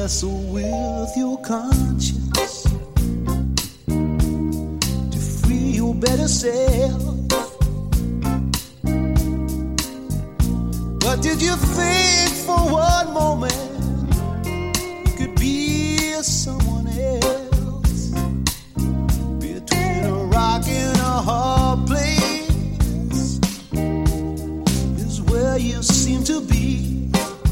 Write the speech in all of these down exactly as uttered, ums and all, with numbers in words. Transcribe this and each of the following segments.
wrestle with your conscience to free your better self. But did you think for one moment you could be someone else? Between a rock and a hard place is where you seem to be.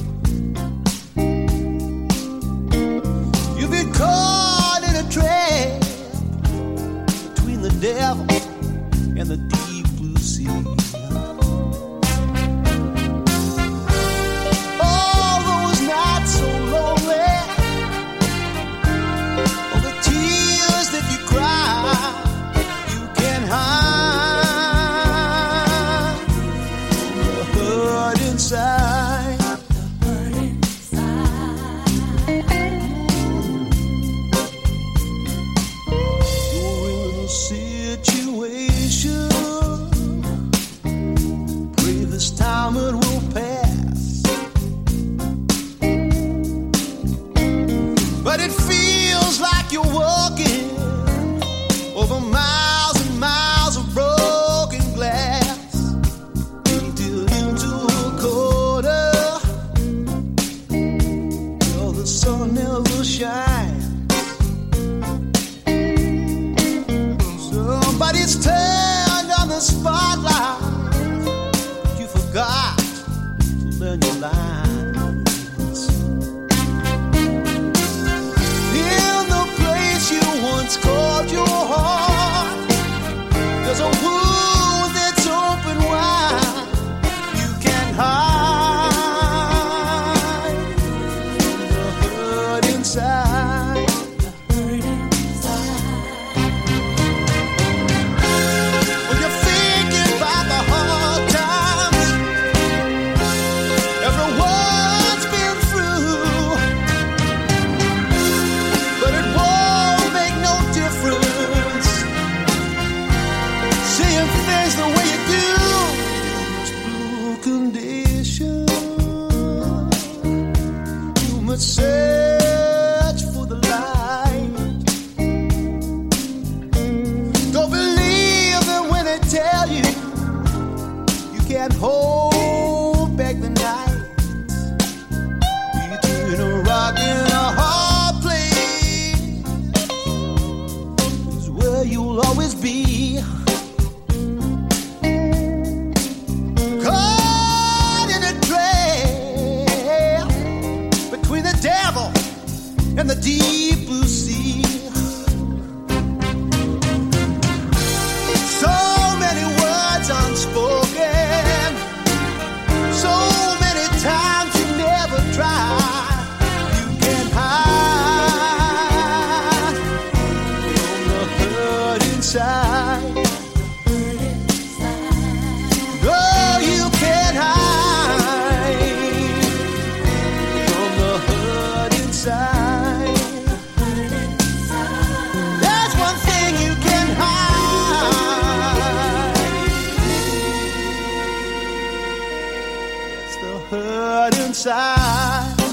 You've been caught in a trap between the devil and the deep blue sea. And the deep blue sea. So many words unspoken, so many times you never try. You can hide from the hurt inside. Oh, you can hide from the hurt inside. Hurt inside.